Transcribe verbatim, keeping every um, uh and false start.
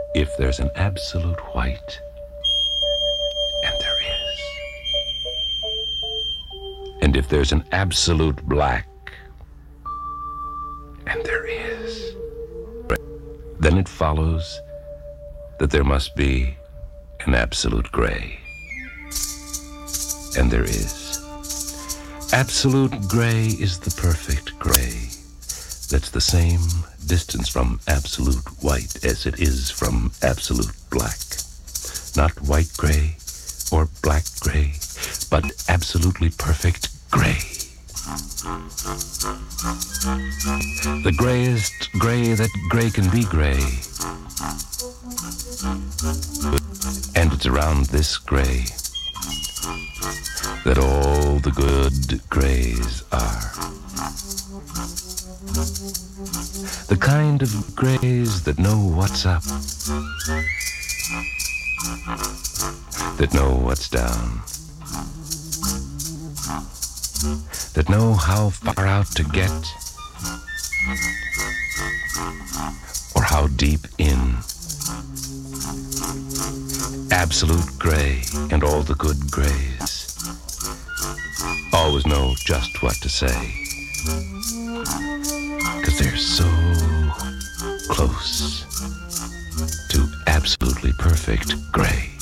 If there's an absolute white, and there is, and if there's an absolute black, and there is, then it follows that there must be an absolute gray, and there is. Absolute gray is the perfect gray that's the same distance from absolute white as it is from absolute black. Not white gray or black gray, but absolutely perfect gray. The grayest gray that gray can be gray. And it's around this gray that all the good grays are. The kind of grays that know what's up, that know what's down, that know how far out to get, or how deep in. Absolute gray and all the good grays always know just what to say, 'cause they're so close to absolutely perfect gray.